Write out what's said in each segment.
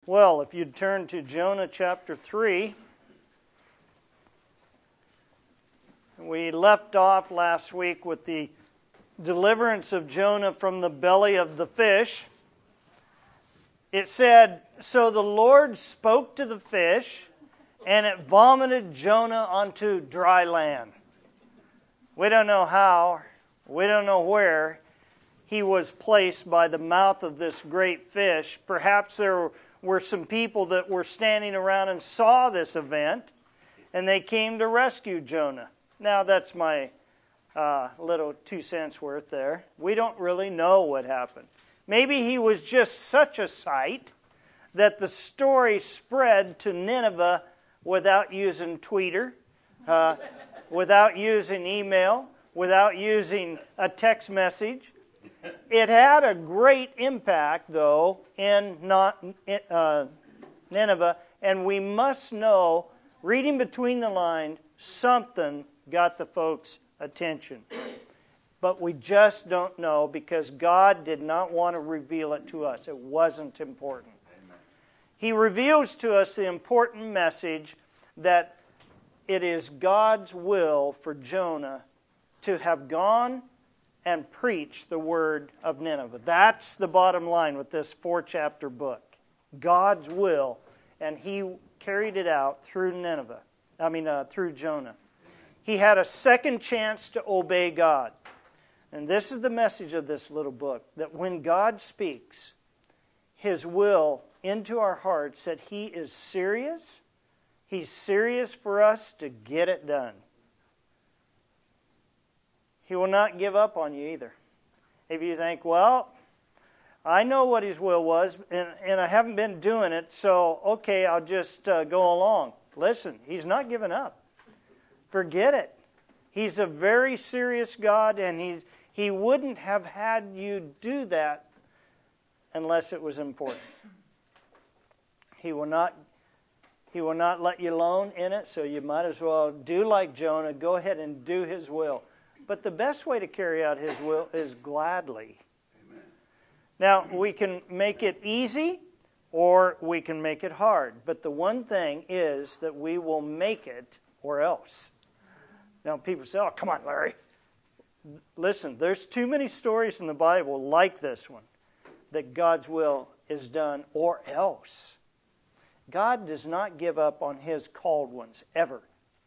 Well, if you'd turn to Jonah chapter 3, we left off last week with the deliverance of Jonah from the belly of the fish. It said, "So the Lord spoke to the fish, and it vomited Jonah onto dry land." We don't know how, we don't know where he was placed by the mouth of this great fish. Perhaps there were some people that were standing around and saw this event, and they came to rescue Jonah. Now, that's my little 2 cents worth there. We don't really know what happened. Maybe he was just such a sight that the story spread to Nineveh without using Twitter, without using email, without using a text message. It had a great impact, though, in Nineveh, and we must know, reading between the lines, something got the folks' attention. But we just don't know because God did not want to reveal it to us. It wasn't important. Amen. He reveals to us the important message that it is God's will for Jonah to have gone and preach the word of Nineveh. That's the bottom line with this 4-chapter book. God's will, and he carried it out through through Jonah. He had a second chance to obey God. And this is the message of this little book, that when God speaks His will into our hearts, that He is serious. He's serious for us to get it done. He will not give up on you either. If you think, well, I know what His will was, and I haven't been doing it, so okay, I'll just go along. Listen, He's not giving up. Forget it. He's a very serious God, and He wouldn't have had you do that unless it was important. He will not let you alone in it, so you might as well do like Jonah. Go ahead and do His will. But the best way to carry out His will is gladly. Amen. Now, we can make it easy or we can make it hard. But the one thing is that we will make it or else. Now, people say, oh, come on, Larry. Listen, there's too many stories in the Bible like this one, that God's will is done or else. God does not give up on His called ones, ever.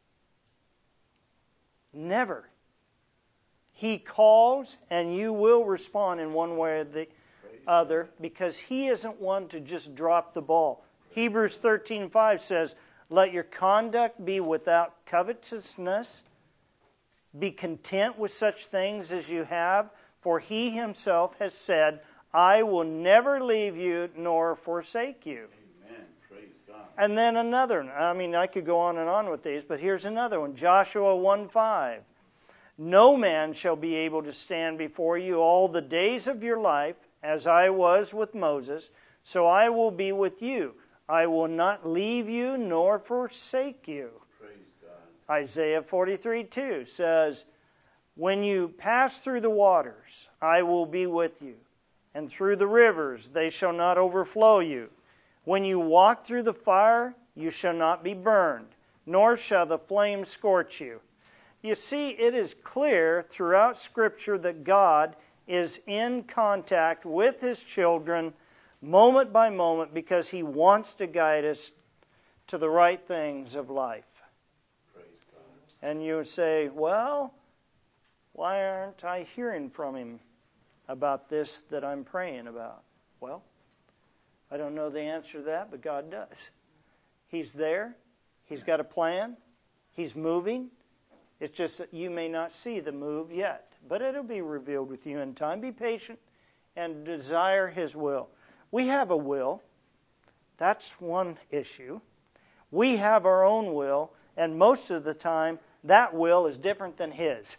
Never. He calls, and you will respond in one way or the other, because He isn't one to just drop the ball. Hebrews 13:5 says, "Let your conduct be without covetousness. Be content with such things as you have, for He Himself has said, I will never leave you nor forsake you." Amen. Praise God. And then another one. I could go on and on with these, but here's another one. Joshua 1:5. "No man shall be able to stand before you all the days of your life, as I was with Moses, so I will be with you. I will not leave you nor forsake you." Isaiah 43:2 says, "When you pass through the waters, I will be with you, and through the rivers they shall not overflow you. When you walk through the fire, you shall not be burned, nor shall the flame scorch you." You see, it is clear throughout Scripture that God is in contact with His children moment by moment because He wants to guide us to the right things of life. And you say, well, why aren't I hearing from Him about this that I'm praying about? Well, I don't know the answer to that, but God does. He's there. He's got a plan. He's moving. It's just that you may not see the move yet, but it'll be revealed with you in time. Be patient and desire His will. We have a will. That's one issue. We have our own will, and most of the time, that will is different than His.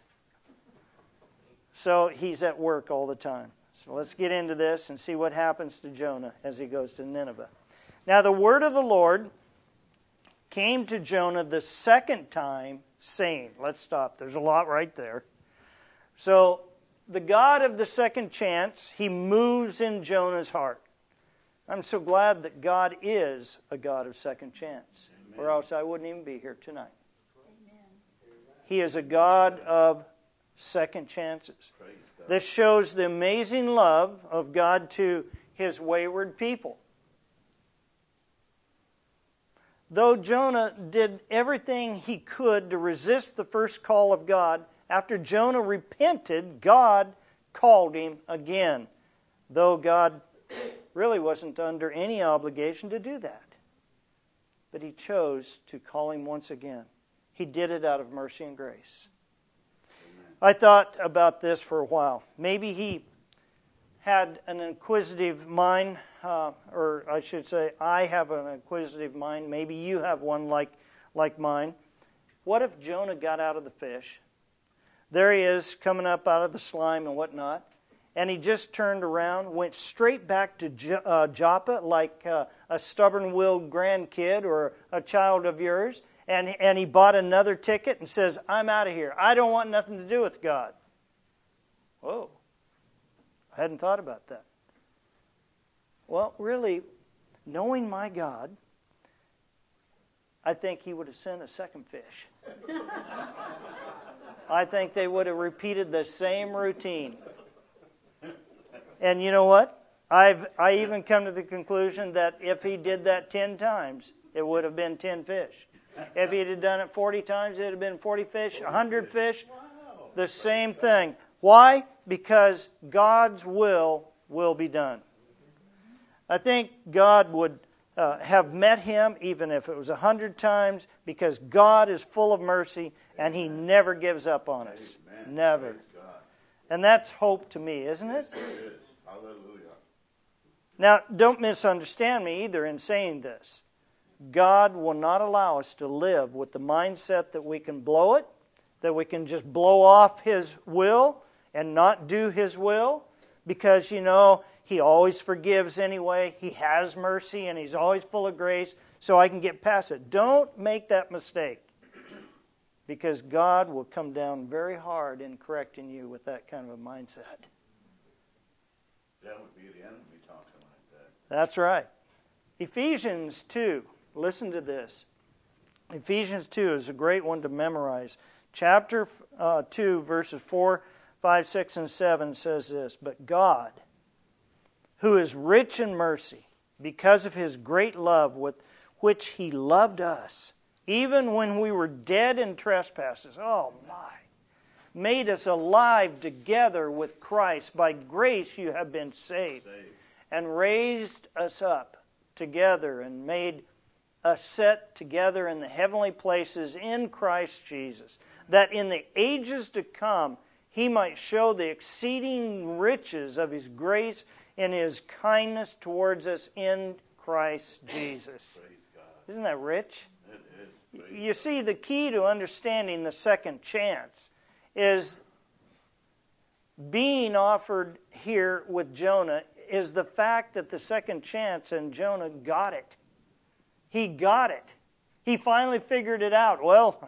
So He's at work all the time. So let's get into this and see what happens to Jonah as he goes to Nineveh. Now the word of the Lord came to Jonah the second time, saying, let's stop. There's a lot right there. So the God of the second chance, He moves in Jonah's heart. I'm so glad that God is a God of second chance, or else I wouldn't even be here tonight. Amen. He is a God of second chances. This shows the amazing love of God to His wayward people. Though Jonah did everything he could to resist the first call of God, after Jonah repented, God called him again, though God really wasn't under any obligation to do that. But He chose to call him once again. He did it out of mercy and grace. I thought about this for a while. Maybe he had an inquisitive mind, or I should say, I have an inquisitive mind. Maybe you have one like mine. What if Jonah got out of the fish? There he is, coming up out of the slime and whatnot, and he just turned around, went straight back to Joppa like a stubborn-willed grandkid or a child of yours, and he bought another ticket and says, I'm out of here. I don't want nothing to do with God. Whoa. I hadn't thought about that. Well, really, knowing my God, I think He would have sent a second fish. I think they would have repeated the same routine. And you know what? I even come to the conclusion that if He did that 10 times, it would have been 10 fish. If He had done it 40 times, it would have been 40 fish, 100 fish. The same thing. Why? Because God's will be done. I think God would have met him even if it was 100 times, because God is full of mercy and He never gives up on us. Amen. Never. And that's hope to me, isn't it? Yes, it is. Hallelujah. Now, don't misunderstand me either in saying this. God will not allow us to live with the mindset that we can blow it, that we can just blow off His will and not do His will, because, He always forgives anyway. He has mercy and He's always full of grace, so I can get past it. Don't make that mistake, because God will come down very hard in correcting you with that kind of a mindset. That would be the enemy talking like that. That's right. Ephesians 2. Listen to this. Ephesians 2 is a great one to memorize. Chapter 2, verses 4, 5, 6, and 7 says this, But God, who is rich in mercy, because of His great love with which He loved us, even when we were dead in trespasses, made us alive together with Christ. By grace you have been saved. And raised us up together and made us set together in the heavenly places in Christ Jesus, that in the ages to come He might show the exceeding riches of His grace in His kindness towards us in Christ Jesus. Isn't that rich? It is. You see, the key to understanding the second chance is being offered here with Jonah is the fact that the second chance, and Jonah got it. He got it. He finally figured it out. Well,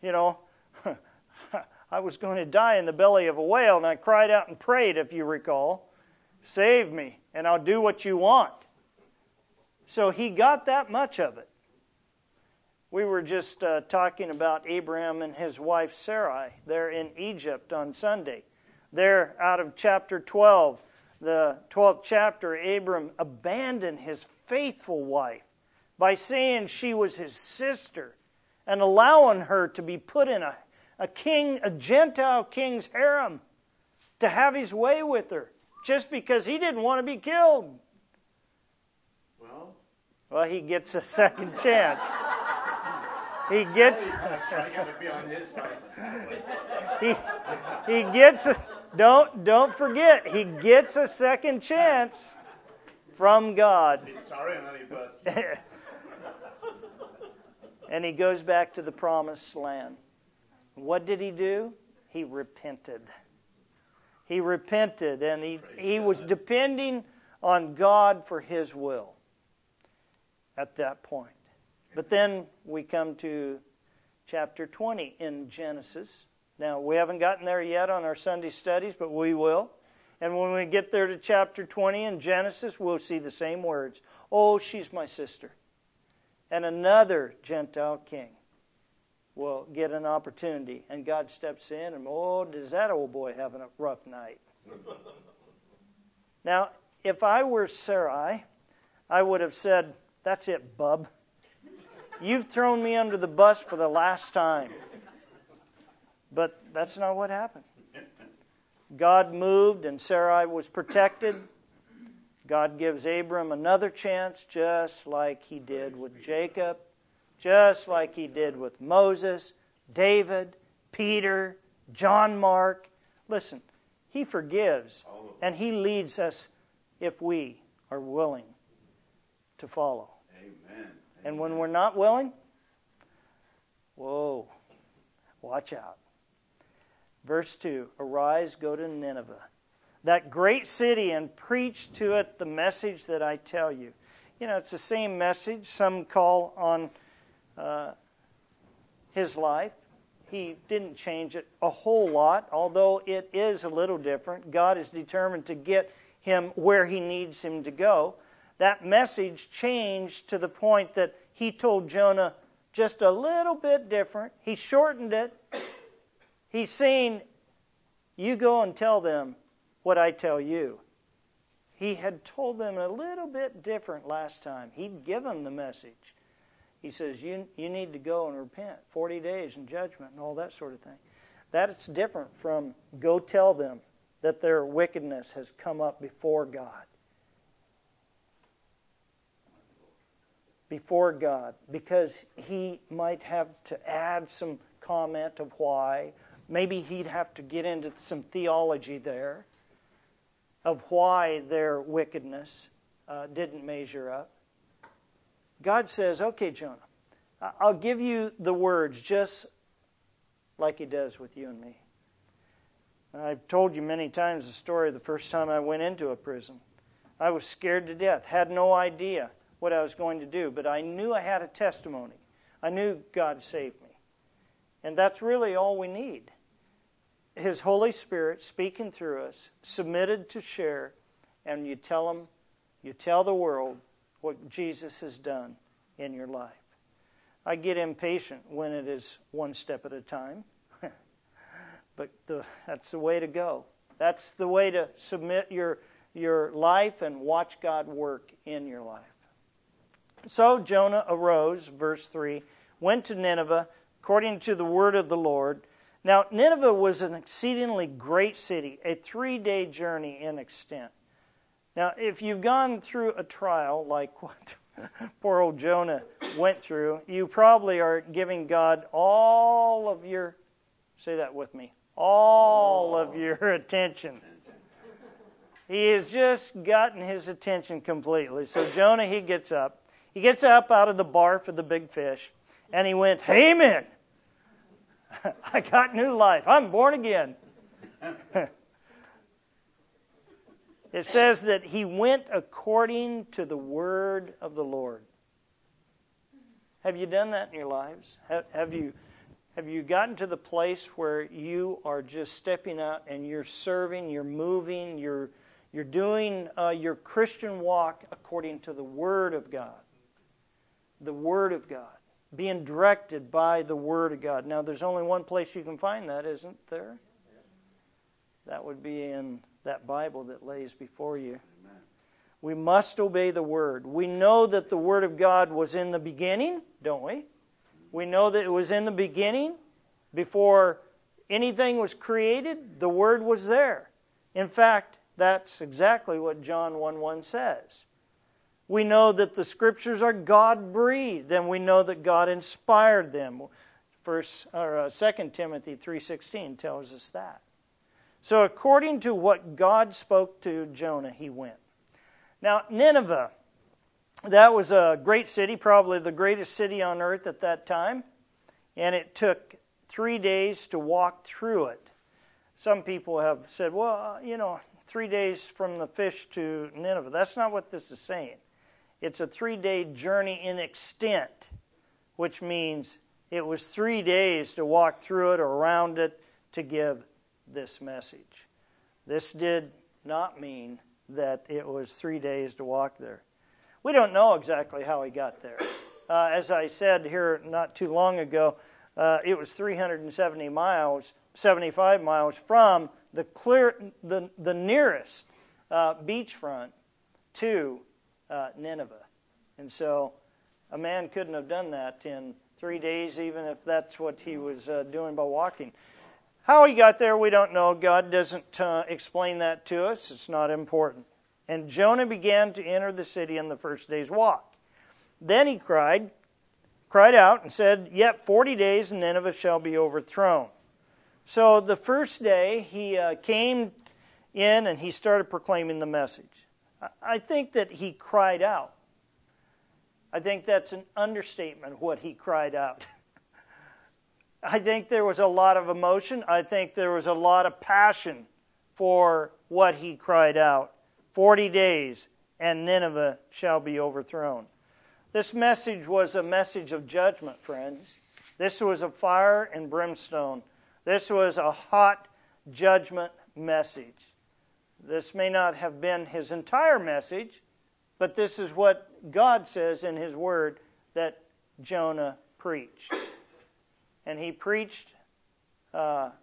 I was going to die in the belly of a whale, and I cried out and prayed, if you recall, save me, and I'll do what you want. So he got that much of it. We were just talking about Abraham and his wife Sarai there in Egypt on Sunday. There, out of chapter 12, the 12th chapter, Abram abandoned his faithful wife by saying she was his sister and allowing her to be put in a Gentile king's harem to have his way with her just because he didn't want to be killed. Well, he gets a second chance. He gets. He gets. Don't forget. He gets a second chance from God. Sorry, honey, but. And he goes back to the promised land. What did he do? He repented. He repented, and he was depending on God for His will at that point. But then we come to chapter 20 in Genesis. Now, we haven't gotten there yet on our Sunday studies, but we will. And when we get there to chapter 20 in Genesis, we'll see the same words. Oh, she's my sister. And another Gentile king will get an opportunity. And God steps in and, oh, does that old boy have a rough night? Now, if I were Sarai, I would have said, that's it, bub. You've thrown me under the bus for the last time. But that's not what happened. God moved and Sarai was protected. God gives Abram another chance, just like he did with Jacob, just like he did with Moses, David, Peter, John Mark. Listen, he forgives and he leads us if we are willing to follow. Amen. And when we're not willing, whoa, watch out. Verse 2, arise, go to Nineveh, that great city, and preach to it the message that I tell you. You know, it's the same message some call on his life. He didn't change it a whole lot, although it is a little different. God is determined to get him where he needs him to go. That message changed to the point that he told Jonah just a little bit different. He shortened it. He's saying, you go and tell them what I tell you. He had told them a little bit different last time. He'd give them the message. He says, you need to go and repent. 40 days in judgment and all that sort of thing. That's different from go tell them that their wickedness has come up before God. Before God. Because he might have to add some comment of why. Maybe he'd have to get into some theology there of why their wickedness didn't measure up. God says, okay, Jonah, I'll give you the words just like he does with you and me. And I've told you many times the story of the first time I went into a prison. I was scared to death, had no idea what I was going to do, but I knew I had a testimony. I knew God saved me. And that's really all we need. His Holy Spirit speaking through us, submitted to share, and you tell the world what Jesus has done in your life. I get impatient when it is one step at a time, but that's the way to go. That's the way to submit your life and watch God work in your life. So Jonah arose, verse 3, went to Nineveh, according to the word of the Lord. Now, Nineveh was an exceedingly great city, a 3-day journey in extent. Now, if you've gone through a trial like what poor old Jonah went through, you probably are giving God all of your, say that with me, all of your attention. He has just gotten his attention completely. So Jonah, he gets up. He gets up out of the barf of the big fish, and he went, amen. I got new life. I'm born again. It says that he went according to the word of the Lord. Have you done that in your lives? Have you gotten to the place where you are just stepping out and you're serving, you're moving, you're doing your Christian walk according to the Word of God? The Word of God. Being directed by the Word of God. Now, there's only one place you can find that, isn't there? That would be in that Bible that lays before you. Amen. We must obey the Word. We know that the Word of God was in the beginning, don't we? We know that it was in the beginning. Before anything was created, the Word was there. In fact, that's exactly what John 1:1 says. We know that the Scriptures are God-breathed, and we know that God inspired them. 2 Timothy 3:16 tells us that. So according to what God spoke to Jonah, he went. Now, Nineveh, that was a great city, probably the greatest city on earth at that time, and it took 3 days to walk through it. Some people have said, well, 3 days from the fish to Nineveh. That's not what this is saying. It's a 3-day journey in extent, which means it was 3 days to walk through it or around it to give this message. This did not mean that it was 3 days to walk there. We don't know exactly how he got there. As I said here not too long ago, it was 75 miles from the nearest beachfront to Nineveh. And so a man couldn't have done that in 3 days, even if that's what he was doing by walking. How he got there, we don't know. God doesn't explain that to us. It's not important. And Jonah began to enter the city on the first day's walk. Then he cried out and said, "Yet 40 days and Nineveh shall be overthrown." So the first day he came in and he started proclaiming the message. I think that he cried out. I think that's an understatement, what he cried out. I think there was a lot of emotion. I think there was a lot of passion for what he cried out. 40 days and Nineveh shall be overthrown. This message was a message of judgment, friends. This was a fire and brimstone. This was a hot judgment message. This may not have been his entire message, but this is what God says in His Word that Jonah preached. And he preached God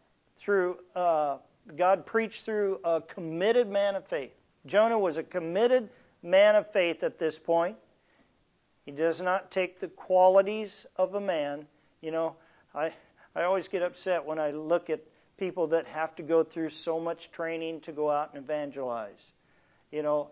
preached through a committed man of faith. Jonah was a committed man of faith at this point. He does not take the qualities of a man. You know, I always get upset when I look at people that have to go through so much training to go out and evangelize. You know,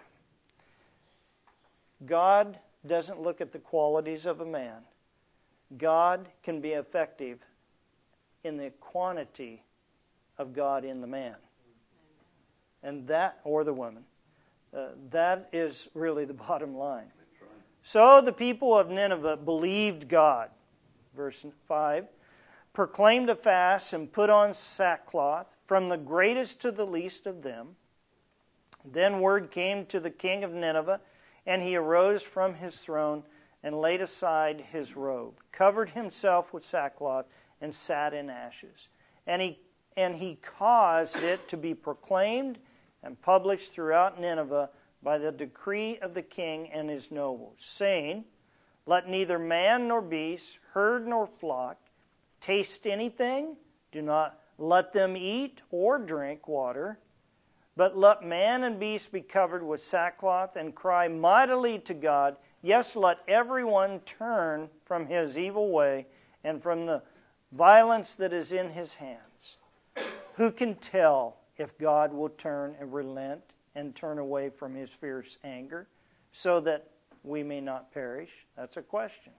God doesn't look at the qualities of a man. God can be effective in the quantity of God in the man. And that, or the woman, that is really the bottom line. So the people of Nineveh believed God. Verse 5, proclaimed a fast and put on sackcloth, from the greatest to the least of them. Then word came to the king of Nineveh, and he arose from his throne and laid aside his robe, covered himself with sackcloth, and sat in ashes. And he caused it to be proclaimed and published throughout Nineveh by the decree of the king and his nobles, saying, "Let neither man nor beast, herd nor flock, taste anything. Do not let them eat or drink water. But let man and beast be covered with sackcloth and cry mightily to God. Yes, let everyone turn from his evil way and from the violence that is in his hands. Who can tell if God will turn and relent and turn away from His fierce anger so that we may not perish?" That's a question.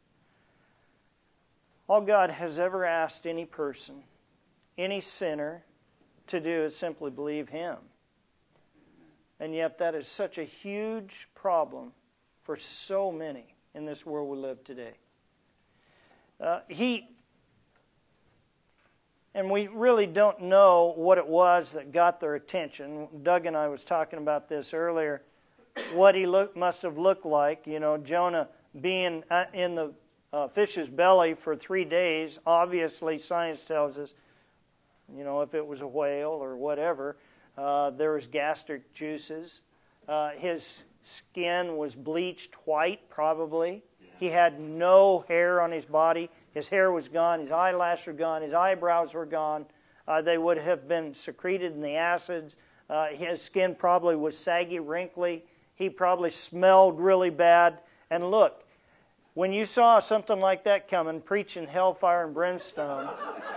All God has ever asked any person, any sinner, to do is simply believe Him. And yet that is such a huge problem for so many in this world we live today. And we really don't know what it was that got their attention. Doug and I was talking about this earlier. What he must have looked like. You know, Jonah being in the fish's belly for 3 days. Obviously, science tells us, you know, if it was a whale or whatever, there was gastric juices. His skin was bleached white, probably. He had no hair on his body. His hair was gone. His eyelashes were gone. His eyebrows were gone. They would have been secreted in the acids. His skin probably was saggy, wrinkly. He probably smelled really bad. And look, when you saw something like that coming, preaching hellfire and brimstone,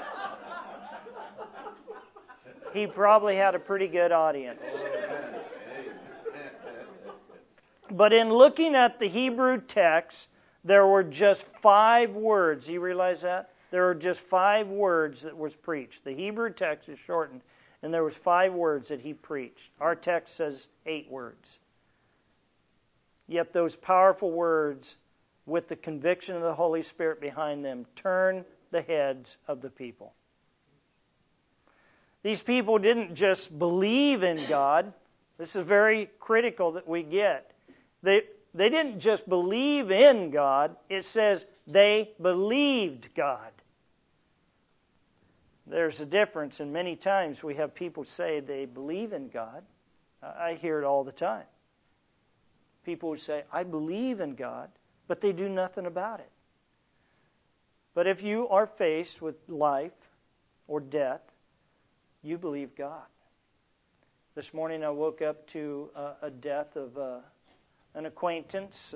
he probably had a pretty good audience. But in looking at the Hebrew text, there were just 5 words. You realize that? There were just 5 words that was preached. The Hebrew text is shortened, and there was 5 words that he preached. Our text says 8 words. Yet those powerful words, with the conviction of the Holy Spirit behind them, turn the heads of the people. These people didn't just believe in God. This is very critical that we get. They didn't just believe in God. It says they believed God. There's a difference, and many times we have people say they believe in God. I hear it all the time. People would say, I believe in God, but they do nothing about it. But if you are faced with life or death, you believe God. This morning I woke up to a death of an acquaintance.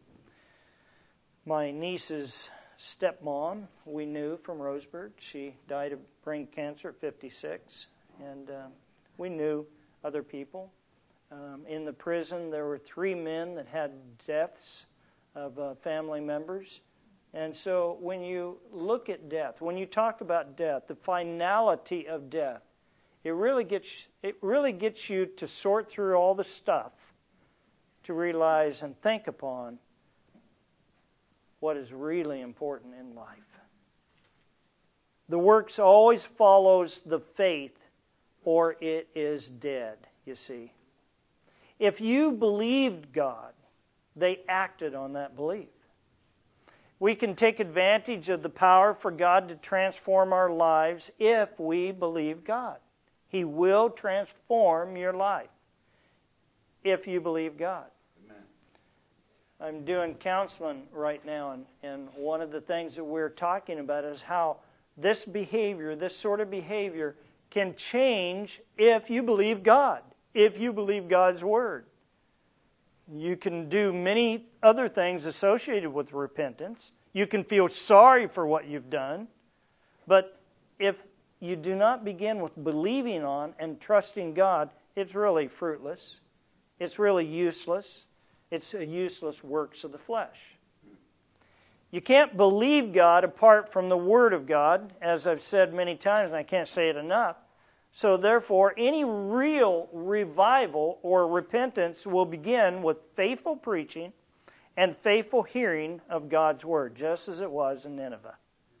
My niece's stepmom, we knew from Roseburg. She died of brain cancer at 56. And we knew other people. In the prison, there were 3 men that had deaths of family members. And so when you look at death, when you talk about death, the finality of death, it really gets you to sort through all the stuff to realize and think upon what is really important in life. The works always follows the faith, or it is dead, you see. If you believed God, they acted on that belief. We can take advantage of the power for God to transform our lives if we believe God. He will transform your life if you believe God. Amen. I'm doing counseling right now, and one of the things that we're talking about is how this behavior, this sort of behavior, can change if you believe God, if you believe God's Word. You can do many other things associated with repentance. You can feel sorry for what you've done. But if you do not begin with believing on and trusting God, it's really fruitless. It's really useless. It's a useless works of the flesh. You can't believe God apart from the Word of God, as I've said many times, and I can't say it enough. So therefore, any real revival or repentance will begin with faithful preaching and faithful hearing of God's Word, just as it was in Nineveh.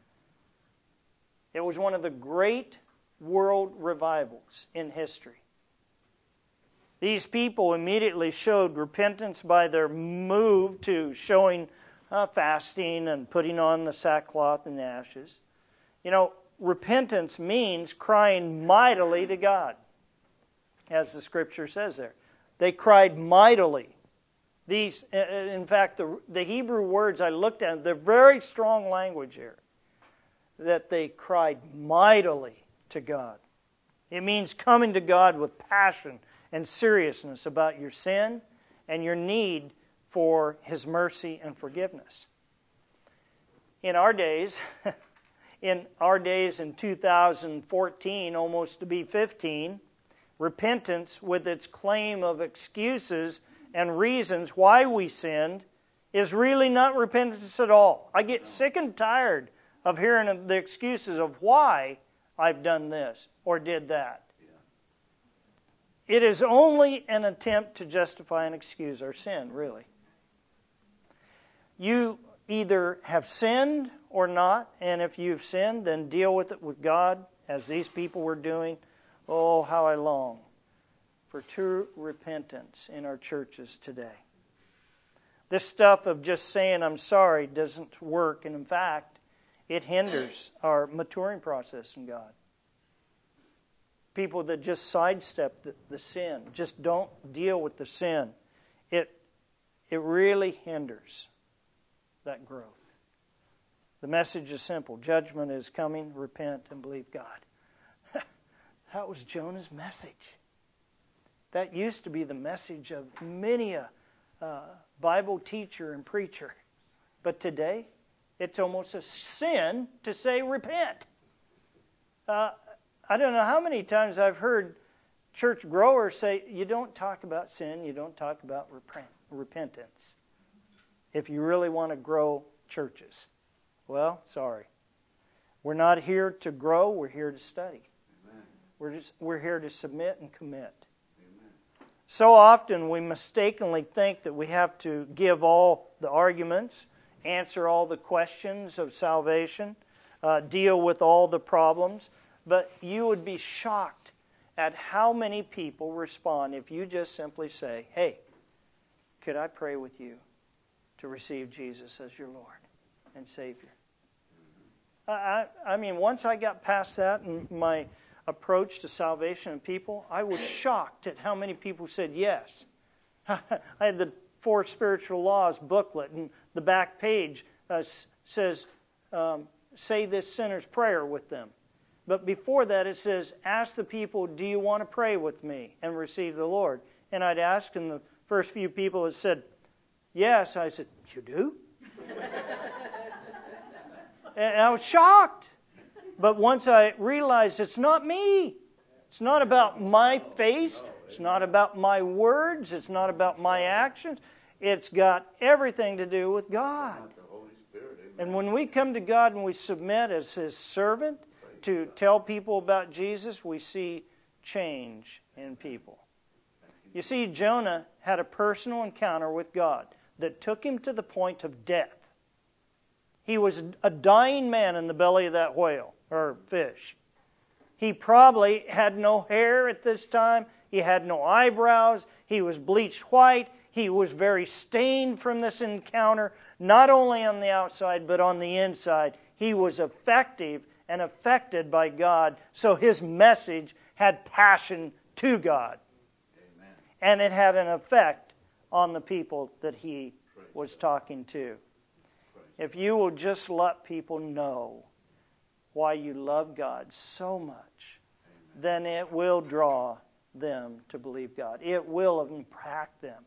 It was one of the great world revivals in history. These people immediately showed repentance by their move to showing fasting and putting on the sackcloth and the ashes. You know, repentance means crying mightily to God, as the Scripture says there. They cried mightily. These, in fact, the Hebrew words I looked at, they're very strong language here, that they cried mightily to God. It means coming to God with passion and seriousness about your sin and your need for His mercy and forgiveness. In our days, in 2014, almost to be 15, repentance with its claim of excuses and reasons why we sinned is really not repentance at all. I get sick and tired of hearing the excuses of why I've done this or did that. It is only an attempt to justify and excuse our sin, really. You either have sinned or not, and if you've sinned, then deal with it with God, as these people were doing. Oh, how I long for true repentance in our churches today. This stuff of just saying I'm sorry doesn't work, and in fact, it hinders our maturing process in God. People that just sidestep the sin, just don't deal with the sin, it really hinders that growth. The message is simple. Judgment is coming. Repent and believe God. That was Jonah's message. That used to be the message of many a Bible teacher and preacher. But today, it's almost a sin to say repent. I don't know how many times I've heard church growers say, you don't talk about sin, you don't talk about repentance if you really want to grow churches. Well, sorry. We're not here to grow, we're here to study. Amen. We're here to submit and commit. Amen. So often we mistakenly think that we have to give all the arguments, answer all the questions of salvation, deal with all the problems. But you would be shocked at how many people respond if you just simply say, hey, could I pray with you to receive Jesus as your Lord and Savior? I mean, once I got past that and my approach to salvation and people, I was shocked at how many people said yes. I had the 4 Spiritual Laws booklet, and the back page says, say this sinner's prayer with them. But before that it says, ask the people, do you want to pray with me and receive the Lord? And I'd ask, and the first few people had said, yes. I said, you do? And I was shocked. But once I realized it's not me. It's not about my face. It's not about my words. It's not about my actions. It's got everything to do with God. And when we come to God and we submit as His servant to tell people about Jesus, we see change in people. You see, Jonah had a personal encounter with God that took him to the point of death. He was a dying man in the belly of that whale, or fish. He probably had no hair at this time. He had no eyebrows. He was bleached white. He was very stained from this encounter, not only on the outside, but on the inside. He was effective and affected by God, so his message had passion to God. Amen. And it had an effect on the people that he was talking to. If you will just let people know why you love God so much, then it will draw them to believe God. It will impact them.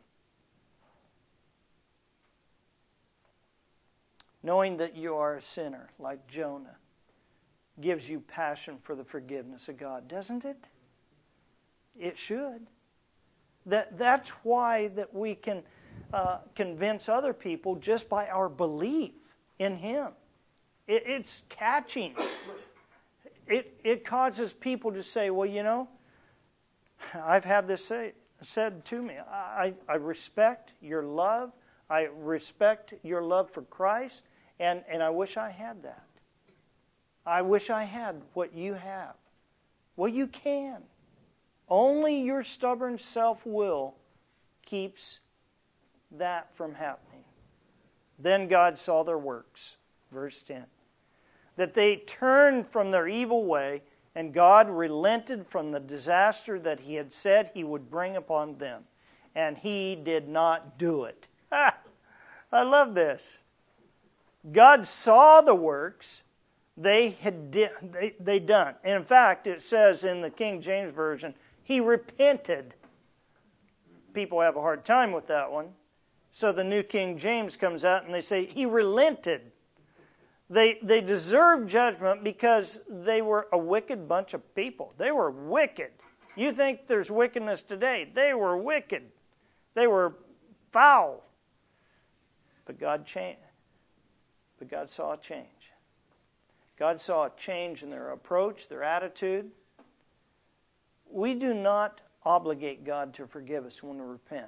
Knowing that you are a sinner, like Jonah, gives you passion for the forgiveness of God, doesn't it? It should. That's why that we can convince other people just by our belief in Him. It's catching. It causes people to say, well, you know, I've had this said to me. I respect your love. I respect your love for Christ, and I wish I had that. I wish I had what you have. Well, you can. Only your stubborn self-will keeps that from happening. Then God saw their works, verse 10, that they turned from their evil way, and God relented from the disaster that He had said He would bring upon them. And He did not do it. I love this. God saw the works they had done. And in fact, it says in the King James Version, He repented. People have a hard time with that one. So the New King James comes out and they say, He relented. They deserved judgment because they were a wicked bunch of people. They were wicked. You think there's wickedness today. They were wicked. They were foul. But God changed. But God saw a change. God saw a change in their approach, their attitude. We do not obligate God to forgive us when we repent.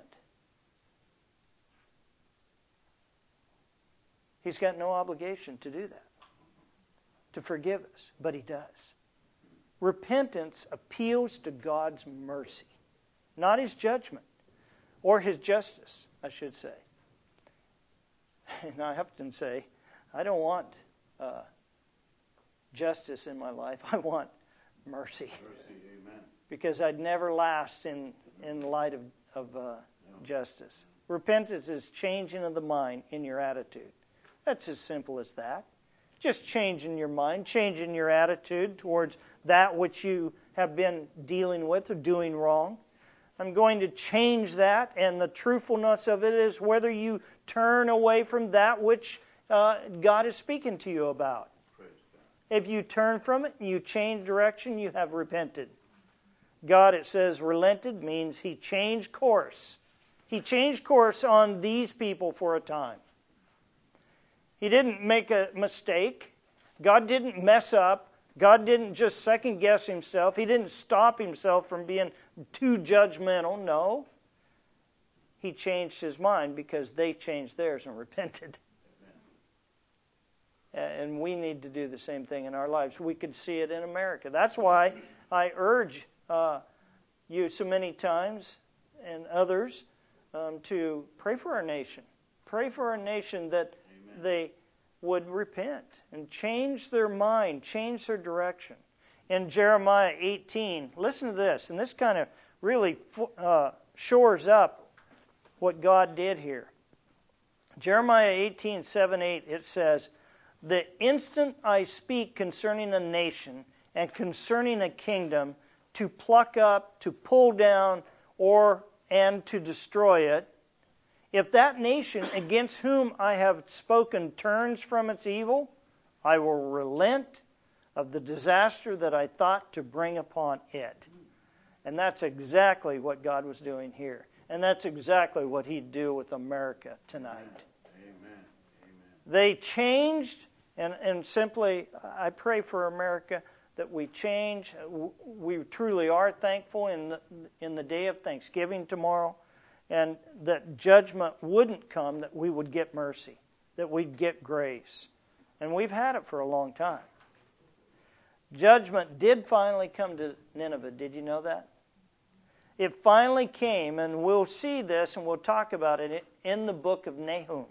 He's got no obligation to do that, to forgive us, but He does. Repentance appeals to God's mercy, not His judgment, or His justice, I should say. And I often say, I don't want justice in my life. I want mercy. Amen. Because I'd never last in light of justice. Repentance is changing of the mind in your attitude. That's as simple as that. Just changing your mind, changing your attitude towards that which you have been dealing with or doing wrong. I'm going to change that, and the truthfulness of it is whether you turn away from that which God is speaking to you about. If you turn from it and you change direction, you have repented. God, it says, relented means He changed course. He changed course on these people for a time. He didn't make a mistake. God didn't mess up. God didn't just second guess Himself. He didn't stop Himself from being too judgmental. No. He changed His mind because they changed theirs and repented. And we need to do the same thing in our lives. We could see it in America. That's why I urge you so many times and others to pray for our nation. Pray for our nation that would repent and change their mind, change their direction. In Jeremiah 18, listen to this, and this kind of really shores up what God did here. Jeremiah 18, 7, 8, it says, "The instant I speak concerning a nation and concerning a kingdom, to pluck up, to pull down, and to destroy it, if that nation against whom I have spoken turns from its evil, I will relent of the disaster that I thought to bring upon it." And that's exactly what God was doing here. And that's exactly what He'd do with America tonight. Amen. They changed, and simply, I pray for America that we change. We truly are thankful in the day of Thanksgiving tomorrow, and that judgment wouldn't come, that we would get mercy, that we'd get grace. And we've had it for a long time. Judgment did finally come to Nineveh. Did you know that? It finally came, and we'll see this, and we'll talk about it in the book of Nahum.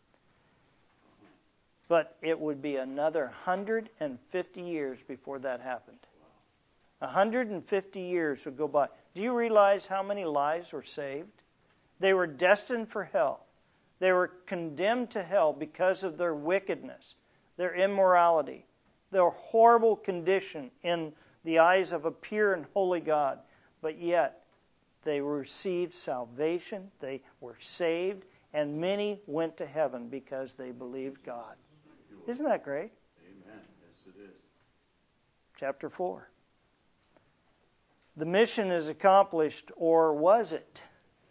But it would be another 150 years before that happened. 150 years would go by. Do you realize how many lives were saved? They were destined for hell. They were condemned to hell because of their wickedness, their immorality, their horrible condition in the eyes of a pure and holy God. But yet, they received salvation, they were saved, and many went to heaven because they believed God. Isn't that great? Amen. Yes, it is. Chapter 4. The mission is accomplished, or was it?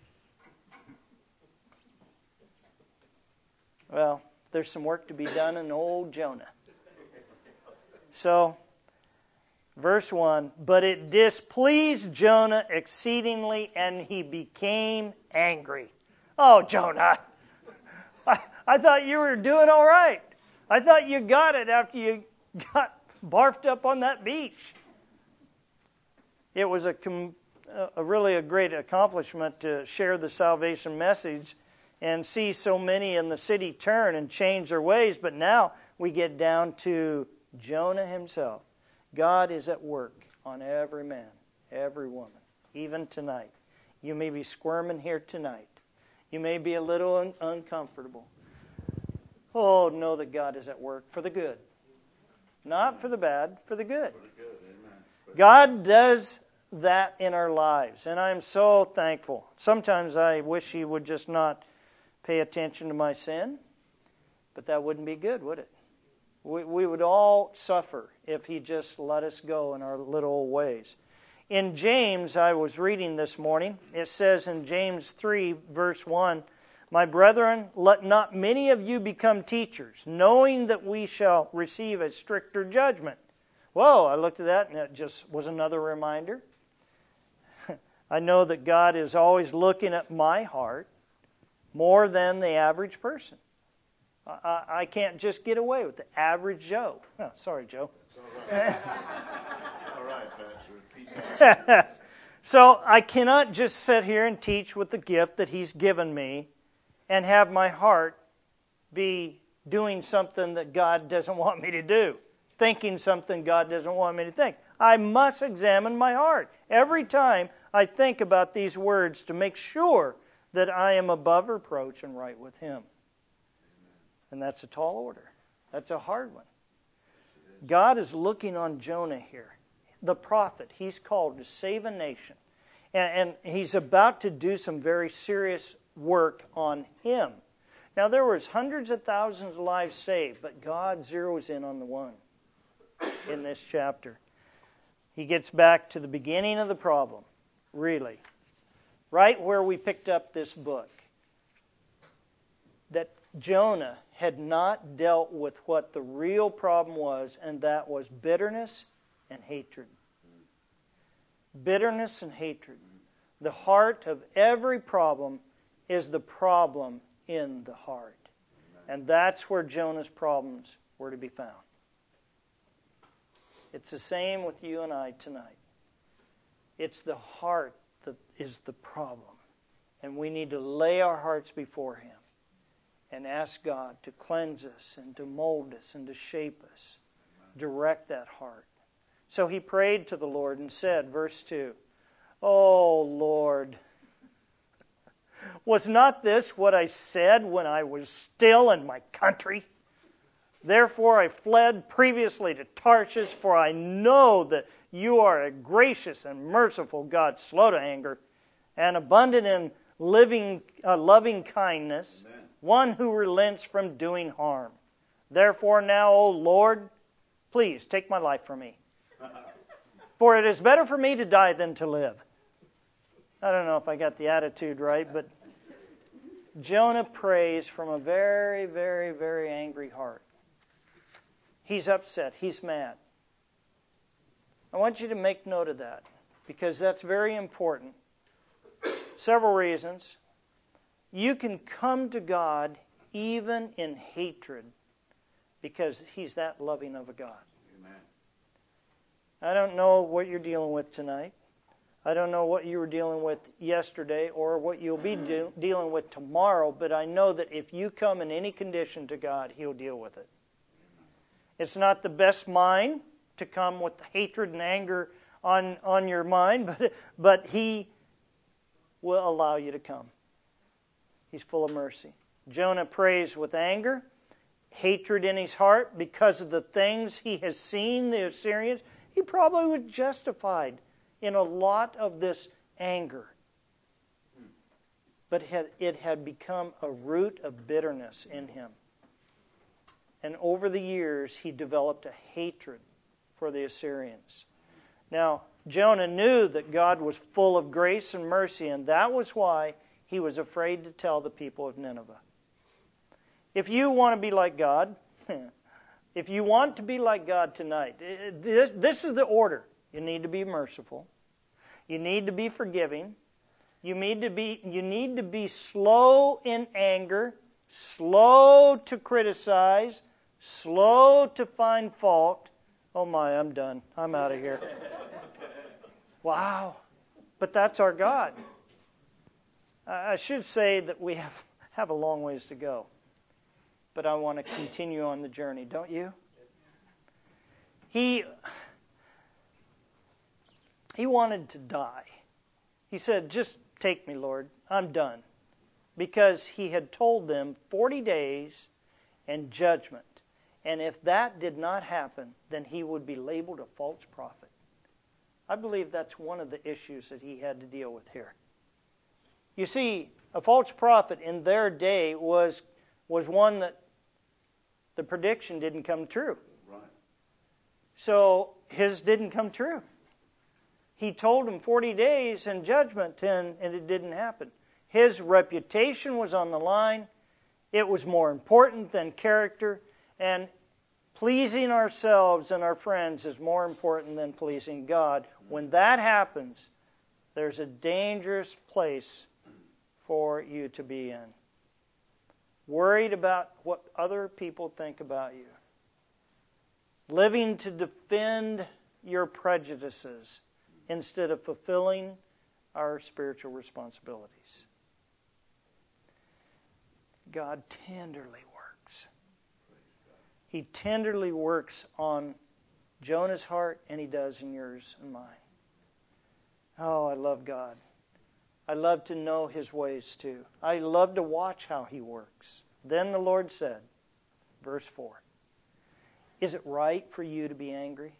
Well, there's some work to be done in old Jonah. So, verse 1, "But it displeased Jonah exceedingly, and he became angry." Oh, Jonah, I thought you were doing all right. I thought you got it after you got barfed up on that beach. It was really a great accomplishment to share the salvation message and see so many in the city turn and change their ways. But now we get down to Jonah himself. God is at work on every man, every woman, even tonight. You may be squirming here tonight. You may be a little uncomfortable. Oh, know that God is at work for the good. Not for the bad, for the good. For the good. Amen. God does that in our lives, and I'm so thankful. Sometimes I wish He would just not pay attention to my sin, but that wouldn't be good, would it? We would all suffer if He just let us go in our little ways. In James, I was reading this morning, it says in James 3, verse 1, "My brethren, let not many of you become teachers, knowing that we shall receive a stricter judgment." Whoa, I looked at that and it just was another reminder. I know that God is always looking at my heart more than the average person. I can't just get away with the average Joe. Oh, sorry, Joe. It's all right. All right, Pastor. Peace out. So I cannot just sit here and teach with the gift that He's given me and have my heart be doing something that God doesn't want me to do, thinking something God doesn't want me to think. I must examine my heart every time I think about these words to make sure that I am above reproach and right with Him. And that's a tall order. That's a hard one. God is looking on Jonah here. The prophet, he's called to save a nation. And he's about to do some very serious work on him. Now, there was hundreds of thousands of lives saved, but God zeroes in on the one in this chapter. He gets back to the beginning of the problem, really. Right where we picked up this book. That Jonah had not dealt with what the real problem was, and that was bitterness and hatred. Bitterness and hatred. The heart of every problem is the problem in the heart. And that's where Jonah's problems were to be found. It's the same with you and I tonight. It's the heart that is the problem. And we need to lay our hearts before Him and ask God to cleanse us and to mold us and to shape us. Direct that heart. So he prayed to the Lord and said, verse 2, "Oh Lord, was not this what I said when I was still in my country? Therefore I fled previously to Tarshish, for I know that you are a gracious and merciful God, slow to anger, and abundant in loving kindness, Amen. One who relents from doing harm. Therefore now, O Lord, please take my life from me. For it is better for me to die than to live." I don't know if I got the attitude right, but Jonah prays from a very, very, very angry heart. He's upset. He's mad. I want you to make note of that, because that's very important. Several reasons. You can come to God even in hatred, because He's that loving of a God. Amen. I don't know what you're dealing with tonight. I don't know what you were dealing with yesterday or what you'll be dealing with tomorrow, but I know that if you come in any condition to God, He'll deal with it. It's not the best mind to come with hatred and anger on your mind, but He will allow you to come. He's full of mercy. Jonah prays with anger, hatred in his heart because of the things he has seen, the Assyrians. He probably was justified in a lot of this anger. But it had become a root of bitterness in him. And over the years, he developed a hatred for the Assyrians. Now, Jonah knew that God was full of grace and mercy, and that was why he was afraid to tell the people of Nineveh. If you want to be like God, if you want to be like God tonight, this is the order. You need to be merciful. You need to be forgiving. You need to be slow in anger, slow to criticize, slow to find fault. Oh my, I'm done. I'm out of here. Wow. But that's our God. I should say that we have a long ways to go. But I want to continue on the journey, don't you? He wanted to die. He said, "Just take me, Lord. I'm done." Because he had told them 40 days and judgment. And if that did not happen, then he would be labeled a false prophet. I believe that's one of the issues that he had to deal with here. You see, a false prophet in their day was one that the prediction didn't come true. Right. So his didn't come true. He told them 40 days and judgment, and it didn't happen. His reputation was on the line. It was more important than character. And pleasing ourselves and our friends is more important than pleasing God. When that happens, there's a dangerous place for you to be in. Worried about what other people think about you. Living to defend your prejudices instead of fulfilling our spiritual responsibilities. God tenderly works. He tenderly works on Jonah's heart, and He does in yours and mine. Oh, I love God. I love to know His ways too. I love to watch how He works. Then the Lord said, verse 4, "Is it right for you to be angry?"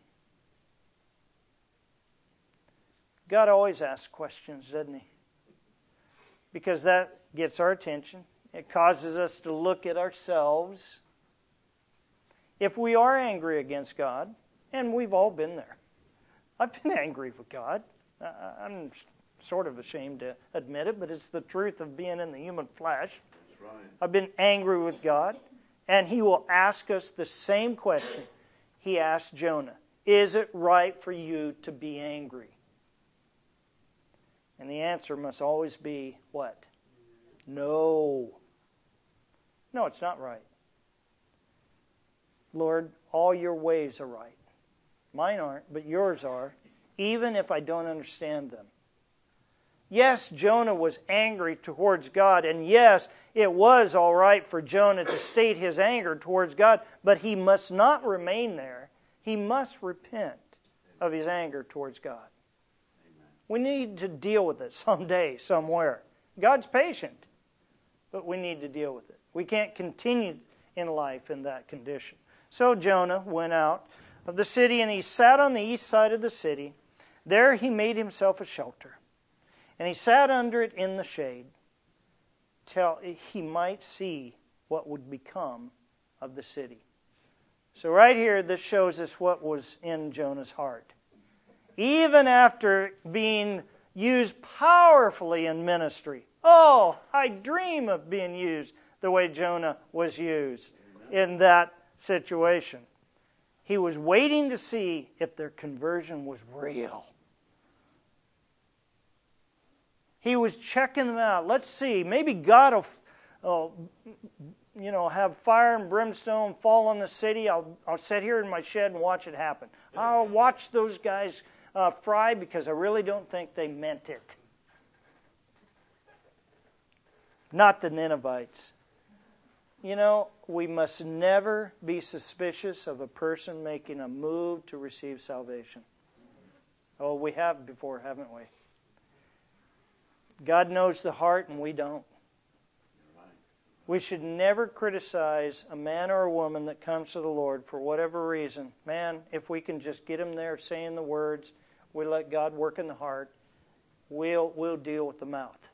God always asks questions, doesn't He? Because that gets our attention. It causes us to look at ourselves. If we are angry against God, and we've all been there. I've been angry with God. I'm sort of ashamed to admit it, but it's the truth of being in the human flesh. That's right. I've been angry with God, and He will ask us the same question He asked Jonah. Is it right for you to be angry? And the answer must always be what? No. No, it's not right. Lord, all your ways are right. Mine aren't, but yours are, even if I don't understand them. Yes, Jonah was angry towards God, and yes, it was all right for Jonah to state his anger towards God, but he must not remain there. He must repent of his anger towards God. We need to deal with it someday, somewhere. God's patient, but we need to deal with it. We can't continue in life in that condition. So Jonah went out of the city, and he sat on the east side of the city. There he made himself a shelter, and he sat under it in the shade till he might see what would become of the city. So right here, this shows us what was in Jonah's heart. Even after being used powerfully in ministry. Oh, I dream of being used the way Jonah was used in that situation. He was waiting to see if their conversion was real. He was checking them out. Let's see, maybe God will have fire and brimstone fall on the city. I'll sit here in my shed and watch it happen. I'll watch those guys fry because I really don't think they meant it. Not the Ninevites. We must never be suspicious of a person making a move to receive salvation. Oh, we have before, haven't we? God knows the heart and we don't. We should never criticize a man or a woman that comes to the Lord for whatever reason. Man, if we can just get them there saying the words, we let God work in the heart, we'll deal with the mouth.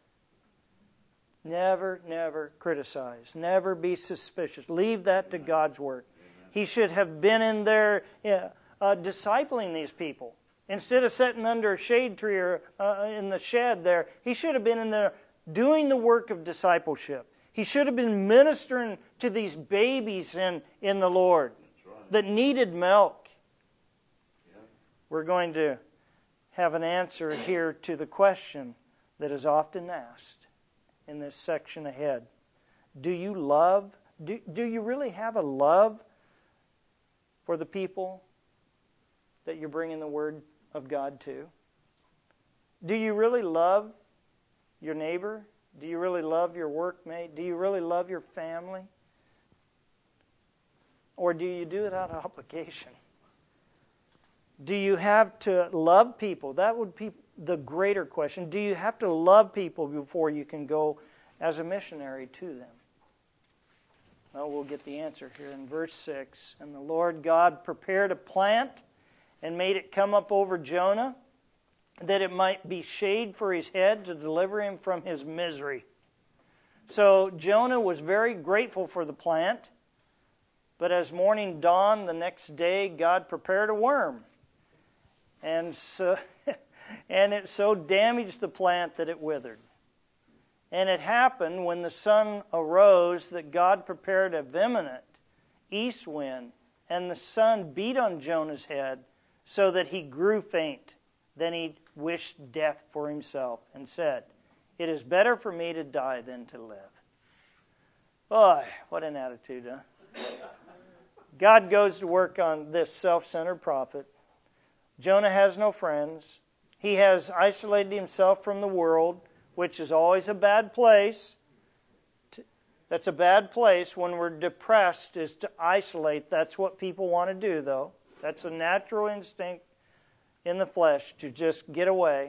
Never criticize. Never be suspicious. Leave that to God's work. He should have been in there discipling these people. Instead of sitting under a shade tree or in the shed there, he should have been in there doing the work of discipleship. He should have been ministering to these babies in the Lord that needed milk. We're going to have an answer here to the question that is often asked in this section ahead. Do you love? Do you really have a love for the people that you're bringing the Word of God to? Do you really love your neighbor? Do you really love your workmate? Do you really love your family? Or do you do it out of obligation? Do you have to love people? That would be the greater question. Do you have to love people before you can go as a missionary to them? Well, we'll get the answer here in verse 6. And the Lord God prepared a plant and made it come up over Jonah, that it might be shade for his head to deliver him from his misery. So Jonah was very grateful for the plant, but as morning dawned the next day, God prepared a worm. And it so damaged the plant that it withered. And it happened when the sun arose that God prepared a vehement east wind, and the sun beat on Jonah's head so that he grew faint. Then he wished death for himself and said, "It is better for me to die than to live." Boy, what an attitude, huh? God goes to work on this self-centered prophet. Jonah has no friends. He has isolated himself from the world, which is always a bad place. That's a bad place when we're depressed, is to isolate. That's what people want to do, though. That's a natural instinct in the flesh, to just get away,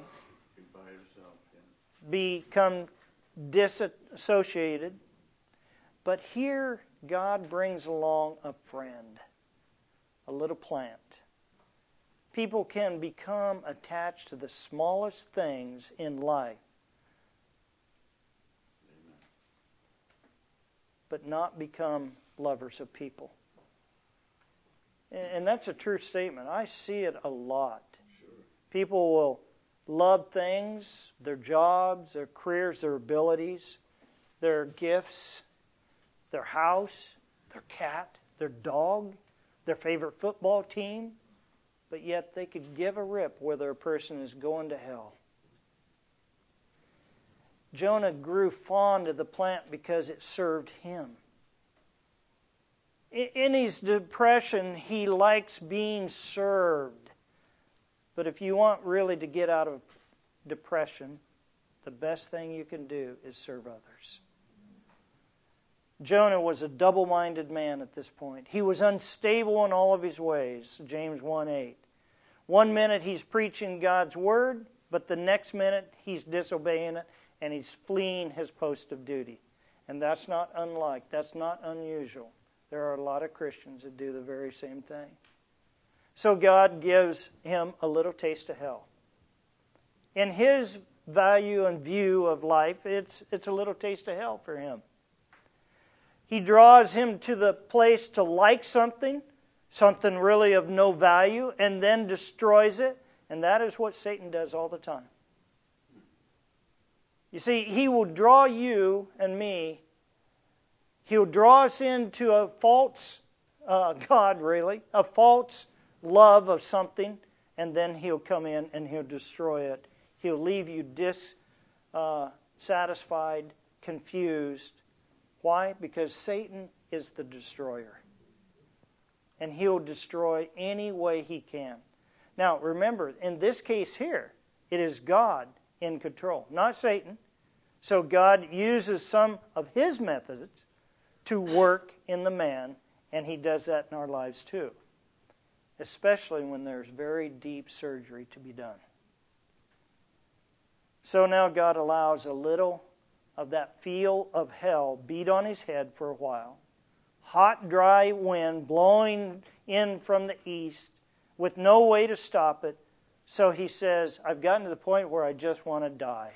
become disassociated. But here, God brings along a friend, a little plant. People can become attached to the smallest things in life, but not become lovers of people. And that's a true statement. I see it a lot. People will love things, their jobs, their careers, their abilities, their gifts, their house, their cat, their dog, their favorite football team, but yet they could give a rip whether a person is going to hell. Jonah grew fond of the plant because it served him. In his depression, he likes being served. But if you want really to get out of depression, the best thing you can do is serve others. Jonah was a double-minded man at this point. He was unstable in all of his ways, James 1:8. One minute he's preaching God's word, but the next minute he's disobeying it and he's fleeing his post of duty. And that's not unusual. There are a lot of Christians that do the very same thing. So God gives him a little taste of hell. In his value and view of life, it's a little taste of hell for him. He draws him to the place to like something really of no value, and then destroys it. And that is what Satan does all the time. You see, he will draw you and me. He'll draw us into a false God, really, a false love of something, and then he'll come in and he'll destroy it. He'll leave you dissatisfied, confused. Why? Because Satan is the destroyer. And he'll destroy any way he can. Now, remember, in this case here, it is God in control, not Satan. So God uses some of his methods to work in the man, and he does that in our lives too, especially when there's very deep surgery to be done. So now God allows a little of that feel of hell beat on his head for a while. Hot, dry wind blowing in from the east with no way to stop it. So he says, I've gotten to the point where I just want to die.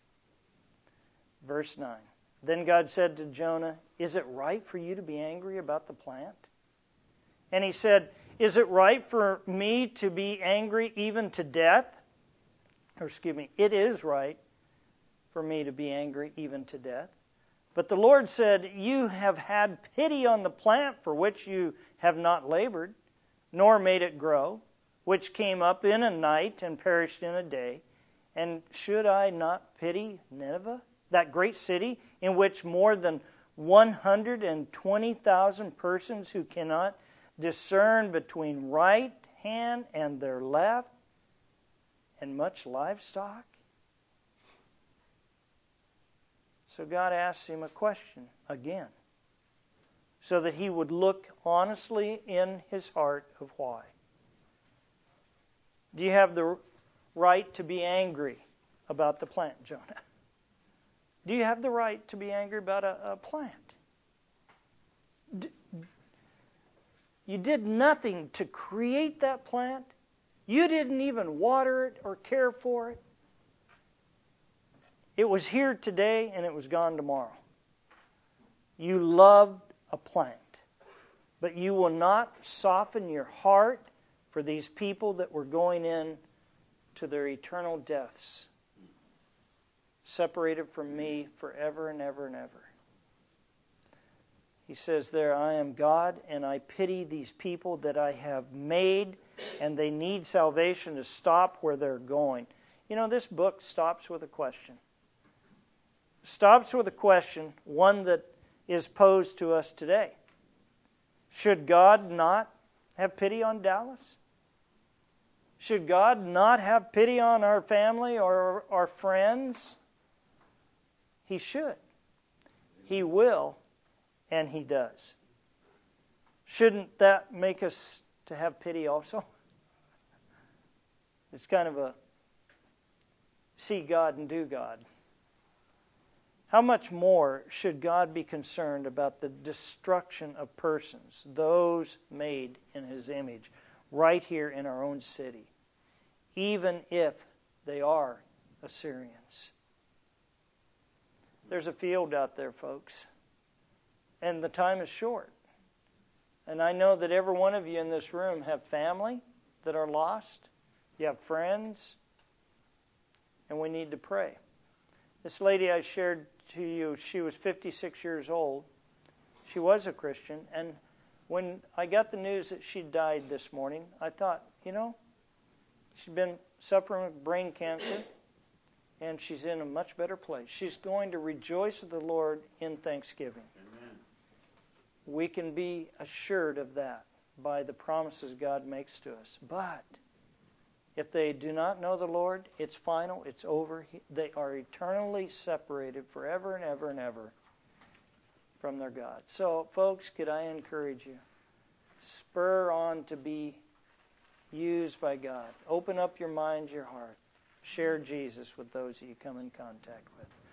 Verse 9. Then God said to Jonah, is it right for you to be angry about the plant? And he said, is it right for me to be angry even to death? It is right for me to be angry even to death. But the Lord said, you have had pity on the plant for which you have not labored, nor made it grow, which came up in a night and perished in a day. And should I not pity Nineveh, that great city in which more than 120,000 persons who cannot discern between right hand and their left, and much livestock? So God asks him a question again, so that he would look honestly in his heart of why. Do you have the right to be angry about the plant, Jonah? Do you have the right to be angry about a plant? You did nothing to create that plant. You didn't even water it or care for it. It was here today and it was gone tomorrow. You loved a plant, but you will not soften your heart for these people that were going in to their eternal deaths, separated from me forever and ever and ever. He says there, I am God and I pity these people that I have made, and they need salvation to stop where they're going. You know, this book stops with a question. Stops with a question, one that is posed to us today. Should God not have pity on Dallas? Should God not have pity on our family or our friends? He should. He will, and he does. Shouldn't that make us to have pity also? It's kind of a see God and do God. How much more should God be concerned about the destruction of persons, those made in his image, right here in our own city, even if they are Assyrians? There's a field out there, folks, and the time is short. And I know that every one of you in this room have family that are lost. You have friends, and we need to pray. This lady I shared to you, she was 56 years old. She was a Christian, and when I got the news that she died this morning, I thought, you know, she's been suffering with brain cancer, and she's in a much better place. She's going to rejoice with the Lord in thanksgiving. Amen. We can be assured of that by the promises God makes to us. But If they do not know the Lord, it's final, it's over. They are eternally separated forever and ever and ever from their God. So, folks, could I encourage you? Spur on to be used by God. Open up your mind, your heart. Share Jesus with those that you come in contact with.